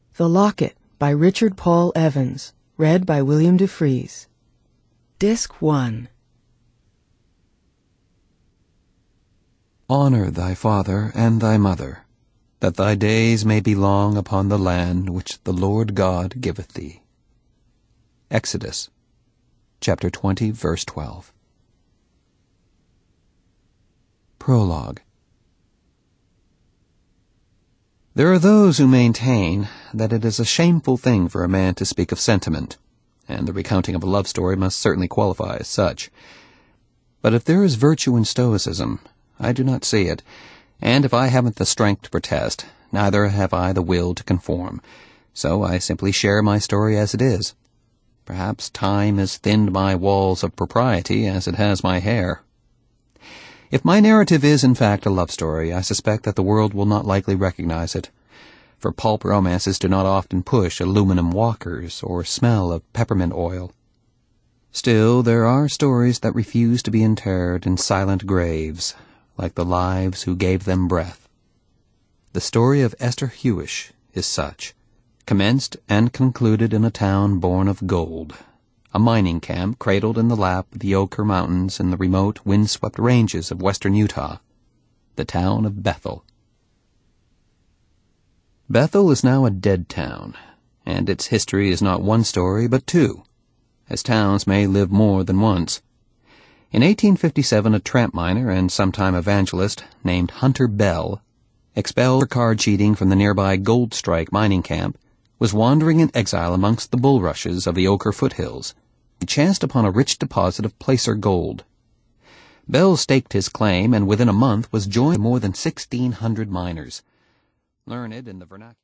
The Locket by Richard Paul Evans. Read by William DeFries. Disc 1. Honor thy father and thy mother, that thy days may be long upon the land which the Lord God giveth thee. Exodus, chapter 20, verse 12. Prologue. There are those who maintain that it is a shameful thing for a man to speak of sentiment, and the recounting of a love story must certainly qualify as such. But if there is virtue in stoicism, I do not see it, and if I haven't the strength to protest, neither have I the will to conform, so I simply share my story as it is. Perhaps time has thinned my walls of propriety as it has my hair. If my narrative is in fact a love story, I suspect that the world will not likely recognize it, for pulp romances do not often push aluminum walkers or smell of peppermint oil. Still, there are stories that refuse to be interred in silent graves, like the lives who gave them breath. The story of Esther Hewish is such, commenced and concluded in a town born of gold, a mining camp cradled in the lap of the Oquirrh Mountains in the remote, wind-swept ranges of western Utah, the town of Bethel. Bethel is now a dead town, and its history is not one story but two, as towns may live more than once. In 1857, a tramp miner and sometime evangelist named Hunter Bell, expelled for card cheating from the nearby Gold Strike mining camp, was wandering in exile amongst the bulrushes of the Oquirrh foothills. He chanced upon a rich deposit of placer gold. Bell staked his claim and within a month was joined by more than 1,600 miners, learned in the vernacular.